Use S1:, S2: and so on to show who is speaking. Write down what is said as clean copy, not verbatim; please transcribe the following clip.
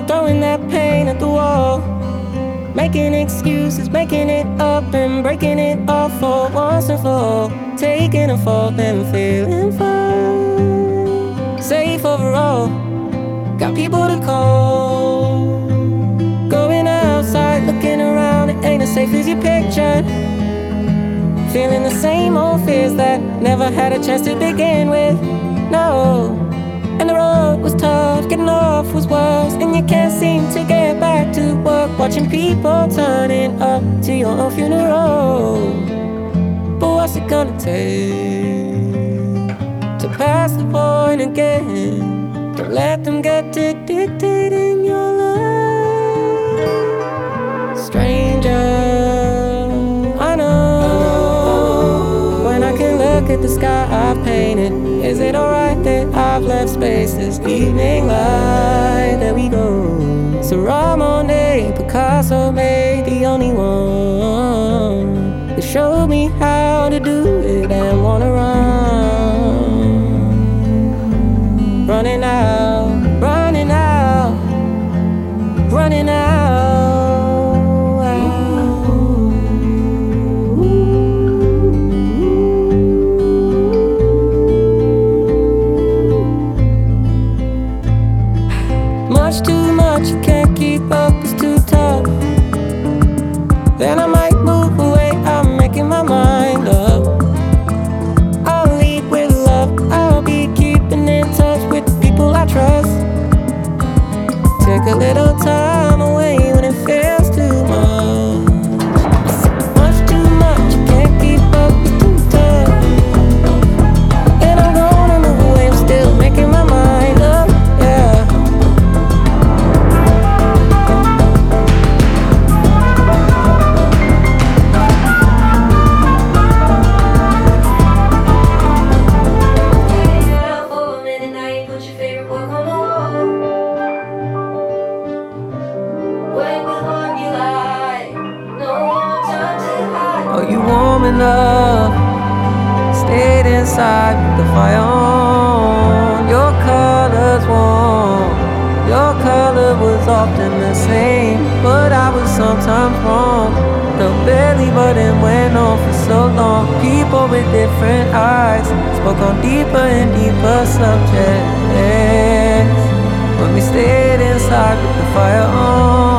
S1: throwing that pain at the wall, making excuses, making it up and breaking it off for once and for all. Taking a fall, then feeling fine, safe overall. Got people to call, going outside, looking around, it ain't as safe as you pictured. Feeling the same old fears that never had a chance to begin with. No, and the road was tough, getting off was worse, and you can't seem to get back to work. Watching people turning up to your own funeral. But what's it gonna take to pass the point again? Don't let them get to dictating your life. Stranger, I know when I can look at the sky I've painted. Is it alright that I've left spaces? Evening light, there we go. Seurat Monet, Picasso made the only one that showed me how to do it and wanna run. Running out, running out, running out. Much too much, you can't keep up, it's too tough. Then I might move away, I'm making my mind up. I'll lead with love, I'll be keeping in touch with the people I trust. Take a little time away when it feels too much. Much too much, you can't keep up, it's too tough. And I'm gonna move away, I'm still making my mind up, yeah. Oh, you warm enough, stayed inside with the fire on. Your color's warm, your color was often the same, but I was sometimes wrong. The belly button went on for so long. People with different eyes spoke on deeper and deeper subjects when we stayed inside with the fire on.